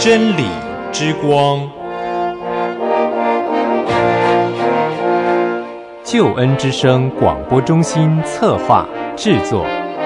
真理之光， 救恩之声广播中心策划制作。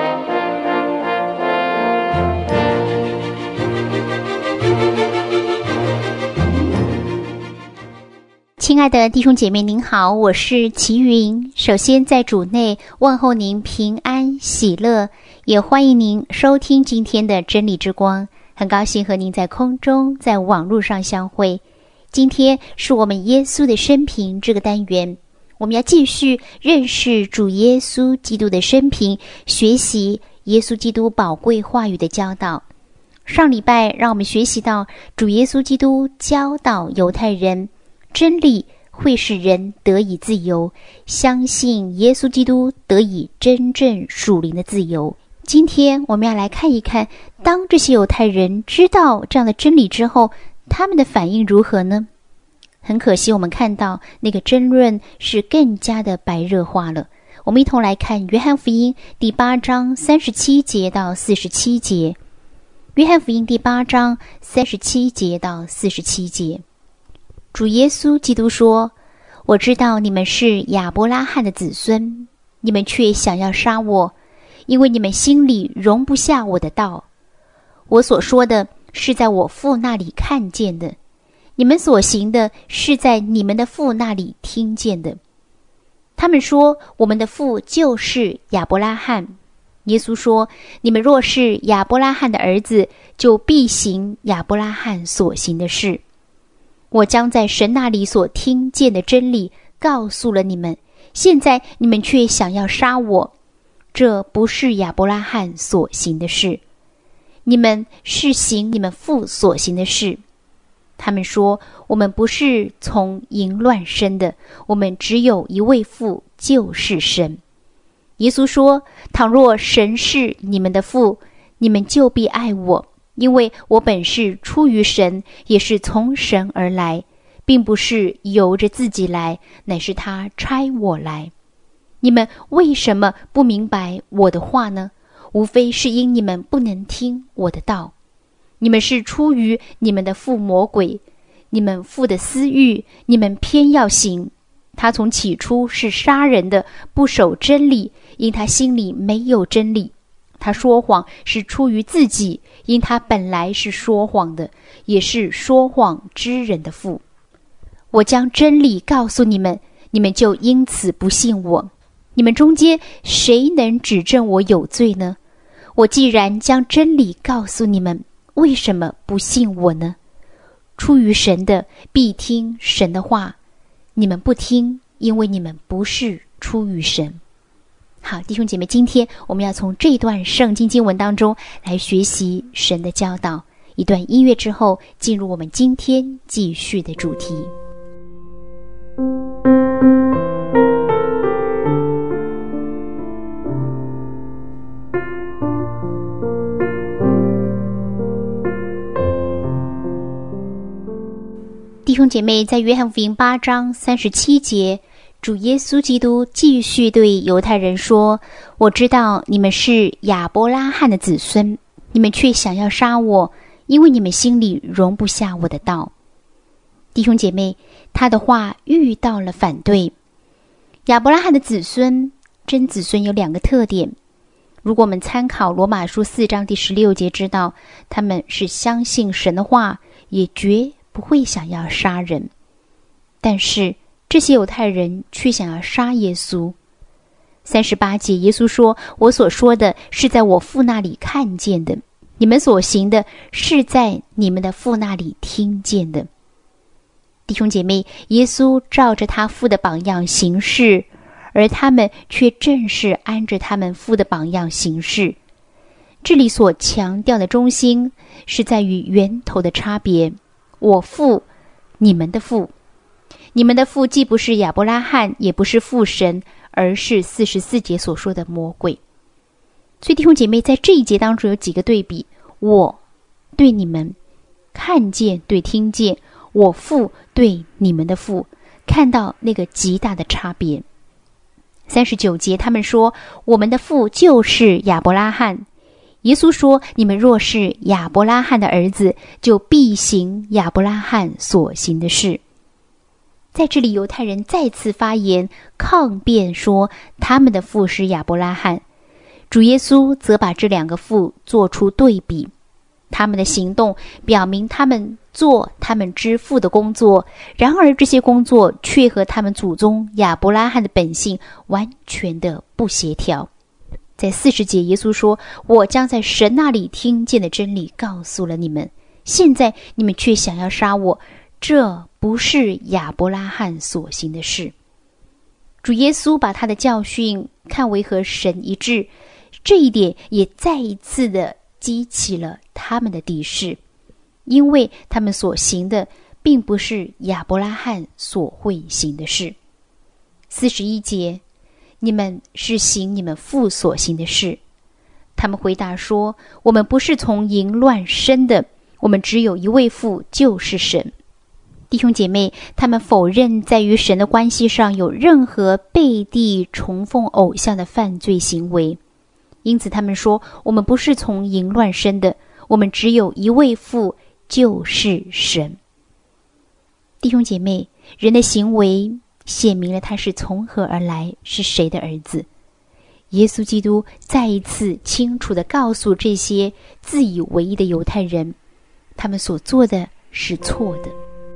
亲爱的弟兄姐妹您好，我是齐云。首先在主内问候您平安喜乐，也欢迎您收听今天的真理之光。很高兴和您在空中在网络上相会。今天是我们耶稣的生平这个单元，我们要继续认识主耶稣基督的生平，学习耶稣基督宝贵话语的教导。上礼拜让我们学习到主耶稣基督教导犹太人，真理会使人得以自由，相信耶稣基督得以真正属灵的自由。今天我们要来看一看，当这些犹太人知道这样的真理之后，他们的反应如何呢？很可惜，我们看到那个争论是更加的白热化了。我们一同来看约翰福音第8章37节到47节。约翰福音第8章37节到47节。主耶稣基督说：我知道你们是亚伯拉罕的子孙，你们却想要杀我，因为你们心里容不下我的道。我所说的是在我父那里看见的，你们所行的是在你们的父那里听见的。他们说，我们的父就是亚伯拉罕。耶稣说，你们若是亚伯拉罕的儿子，就必行亚伯拉罕所行的事。我将在神那里所听见的真理告诉了你们，现在你们却想要杀我，这不是亚伯拉罕所行的事，你们是行你们父所行的事。他们说，我们不是从淫乱生的，我们只有一位父，就是神。耶稣说，倘若神是你们的父，你们就必爱我，因为我本是出于神，也是从神而来，并不是由着自己来，乃是他差我来。你们为什么不明白我的话呢？无非是因你们不能听我的道。你们是出于你们的父魔鬼，你们父的私欲，你们偏要行。他从起初是杀人的，不守真理，因他心里没有真理。他说谎是出于自己，因他本来是说谎的，也是说谎之人的父。我将真理告诉你们，你们就因此不信我。你们中间谁能指证我有罪呢？我既然将真理告诉你们，为什么不信我呢？出于神的必听神的话，你们不听，因为你们不是出于神。好，弟兄姐妹，今天我们要从这段圣经经文当中来学习神的教导。一段音乐之后，进入我们今天继续的主题。弟兄姐妹，在约翰福音8章37节，主耶稣基督继续对犹太人说：我知道你们是亚伯拉罕的子孙，你们却想要杀我，因为你们心里容不下我的道。弟兄姐妹，他的话遇到了反对。亚伯拉罕的子孙，真子孙有2个特点。如果我们参考罗马书4章第16节，知道他们是相信神的话，也绝不会想要杀人。但是这些犹太人却想要杀耶稣。38节，耶稣说，我所说的是在我父那里看见的，你们所行的是在你们的父那里听见的。弟兄姐妹，耶稣照着他父的榜样行事，而他们却正是按着他们父的榜样行事。这里所强调的中心是在于源头的差别，我父，你们的父。你们的父既不是亚伯拉罕，也不是父神，而是44节所说的魔鬼。所以弟兄姐妹，在这一节当中有几个对比，我对你们，看见对听见，我父对你们的父，看到那个极大的差别。39节他们说，我们的父就是亚伯拉罕。 耶稣说，你们若是亚伯拉罕的儿子，就必行亚伯拉罕所行的事。在这里，犹太人再次发言抗辩说，他们的父是亚伯拉罕。主耶稣则把这两个父做出对比，他们的行动表明他们做他们之父的工作，然而这些工作却和他们祖宗亚伯拉罕的本性完全的不协调。在40节，耶稣说，我将在神那里听见的真理告诉了你们，现在你们却想要杀我，这不是亚伯拉罕所行的事。主耶稣把他的教训看为和神一致，这一点也再一次的激起了他们的敌视，因为他们所行的并不是亚伯拉罕所会行的事。41节，你们是行你们父所行的事。他们回答说，我们不是从淫乱生的，我们只有一位父，就是神。弟兄姐妹，他们否认在与神的关系上有任何背地崇奉偶像的犯罪行为，因此他们说，我们不是从淫乱生的，我们只有一位父，就是神。弟兄姐妹，人的行为显明了他是从何而来，是谁的儿子。耶稣基督再一次清楚地告诉这些自以为意的犹太人，他们所做的是错的。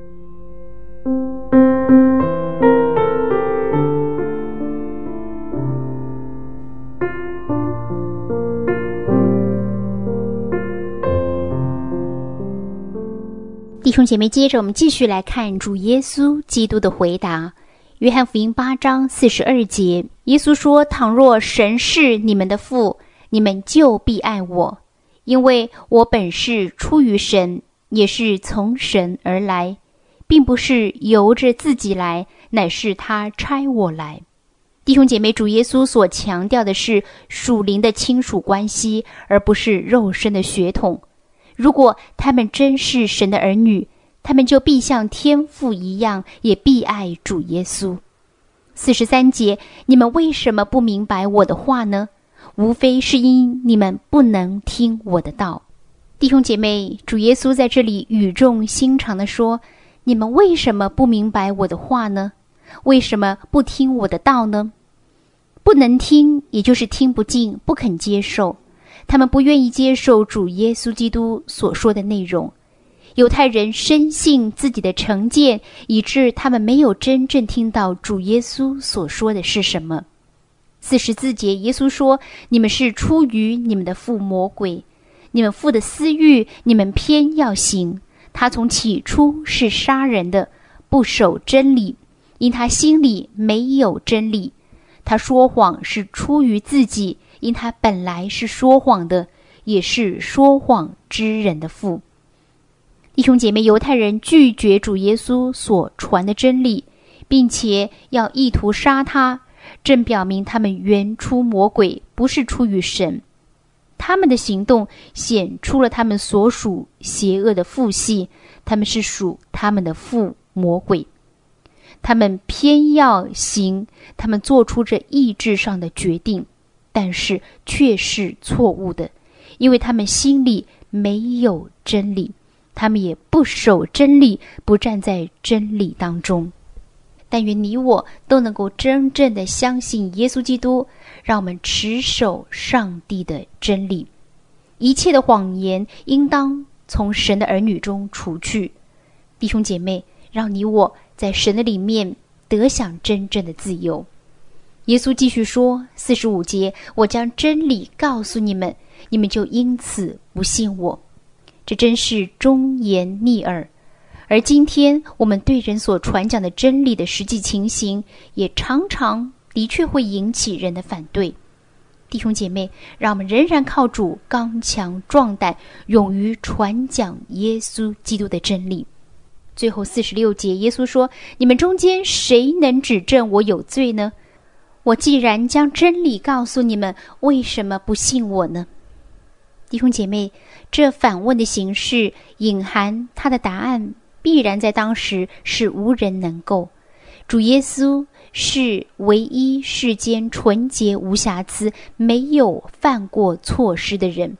弟兄姐妹，接着我们继续来看主耶稣基督的回答。约翰福音8章42节，耶稣说，倘若神是你们的父，你们就必爱我，因为我本是出于神，也是从神而来，并不是由着自己来，乃是他差我来。弟兄姐妹，主耶稣所强调的是属灵的亲属关系，而不是肉身的血统。如果他们真是神的儿女，他们就必像天父一样，也必爱主耶稣。43节，你们为什么不明白我的话呢？无非是因你们不能听我的道。弟兄姐妹，主耶稣在这里语重心长地说，你们为什么不明白我的话呢？为什么不听我的道呢？不能听，也就是听不进，不肯接受。他们不愿意接受主耶稣基督所说的内容。犹太人深信自己的成见，以致他们没有真正听到主耶稣所说的是什么。44节，耶稣说，你们是出于你们的父魔鬼，你们父的私欲，你们偏要行。他从起初是杀人的，不守真理，因他心里没有真理。他说谎是出于自己，因他本来是说谎的，也是说谎之人的父。弟兄姐妹，犹太人拒绝主耶稣所传的真理，并且要意图杀他，正表明他们原出魔鬼，不是出于神。他们的行动显出了他们所属邪恶的父系，他们是属他们的父魔鬼。他们偏要行，他们做出这意志上的决定，但是却是错误的，因为他们心里没有真理，他们也不守真理，不站在真理当中。但愿你我都能够真正的相信耶稣基督，让我们持守上帝的真理。一切的谎言应当从神的儿女中除去。弟兄姐妹，让你我在神的里面得享真正的自由。耶稣继续说，45节，我将真理告诉你们，你们就因此不信我。这真是忠言逆耳。而今天我们对人所传讲的真理的实际情形，也常常的确会引起人的反对。弟兄姐妹，让我们仍然靠主刚强壮胆，勇于传讲耶稣基督的真理。最后46节，耶稣说，你们中间谁能指证我有罪呢？我既然将真理告诉你们，为什么不信我呢？弟兄姐妹，这反问的形式隐含他的答案必然在当时是无人能够。主耶稣是唯一世间纯洁无瑕疵，没有犯过错失的人，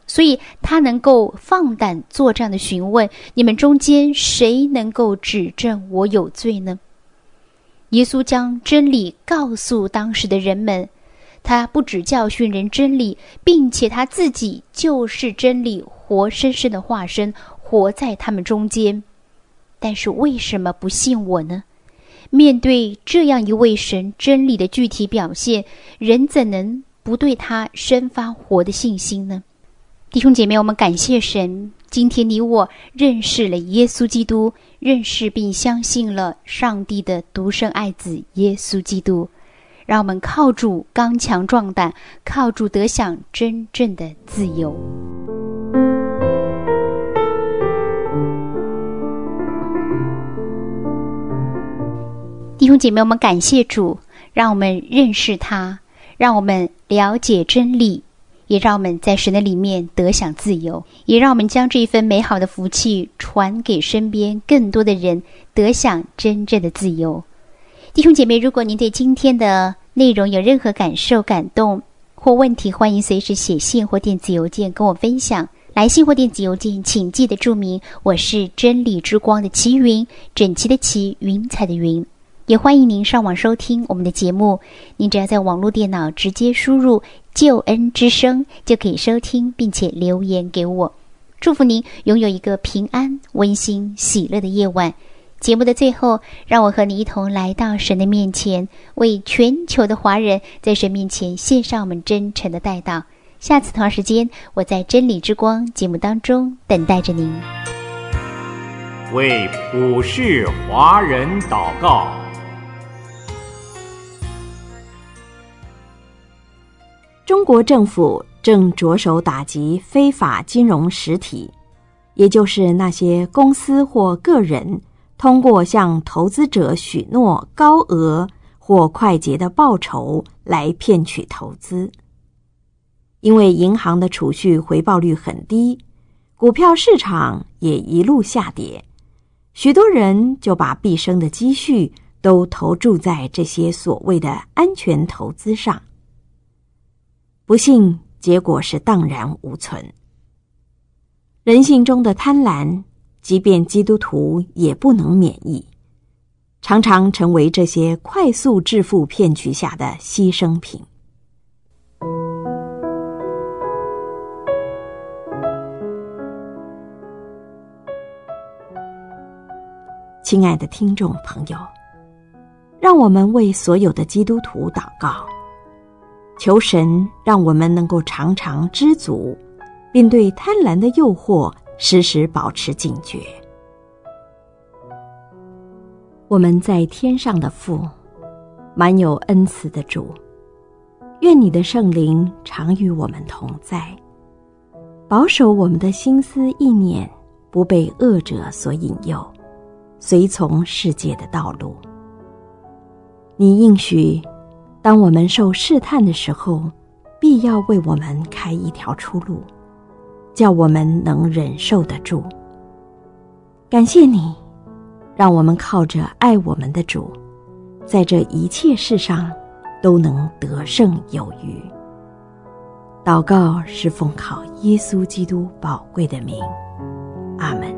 所以他能够放胆做这样的询问：你们中间谁能够指证我有罪呢？耶稣将真理告诉当时的人们，他不只教训人真理，并且他自己就是真理活生生的化身，活在他们中间。但是为什么不信我呢？面对这样一位神真理的具体表现，人怎能不对他生发活的信心呢？弟兄姐妹，我们感谢神，今天你我认识了耶稣基督，认识并相信了上帝的独生爱子耶稣基督。让我们靠主刚强壮胆，靠主得享真正的自由。弟兄姐妹，我们感谢主，让我们认识他，让我们了解真理，也让我们在神的里面得享自由，也让我们将这一份美好的福气传给身边更多的人，得享真正的自由。弟兄姐妹，如果您对今天的内容有任何感受、感动或问题，欢迎随时写信或电子邮件跟我分享。来信或电子邮件请记得注明我是真理之光的齐云，整齐的齐，云彩的云。也欢迎您上网收听我们的节目，您只要在网络电脑直接输入救恩之声就可以收听，并且留言给我。祝福您拥有一个平安、温馨、喜乐的夜晚。节目的最后，让我和你一同来到神的面前，为全球的华人在神面前献上我们真诚的代祷。下次同样时间，我在真理之光节目当中等待着您。 为普世华人祷告。 中国政府正着手打击非法金融实体，也就是那些公司或个人通过向投资者许诺高额或快捷的报酬来骗取投资。因为银行的储蓄回报率很低，股票市场也一路下跌，许多人就把毕生的积蓄都投注在这些所谓的安全投资上。不幸，结果是荡然无存。人性中的贪婪，即便基督徒也不能免疫，常常成为这些快速致富骗局下的牺牲品。亲爱的听众朋友，让我们为所有的基督徒祷告，求神让我们能够常常知足，并对贪婪的诱惑时时保持警觉。我们在天上的父，满有恩慈的主，愿你的圣灵常与我们同在，保守我们的心思意念不被恶者所引诱，随从世界的道路。你应许，当我们受试探的时候，必要为我们开一条出路，叫我们能忍受得住。感谢你，让我们靠着爱我们的主，在这一切事上都能得胜有余。祷告是奉靠耶稣基督宝贵的名，阿们。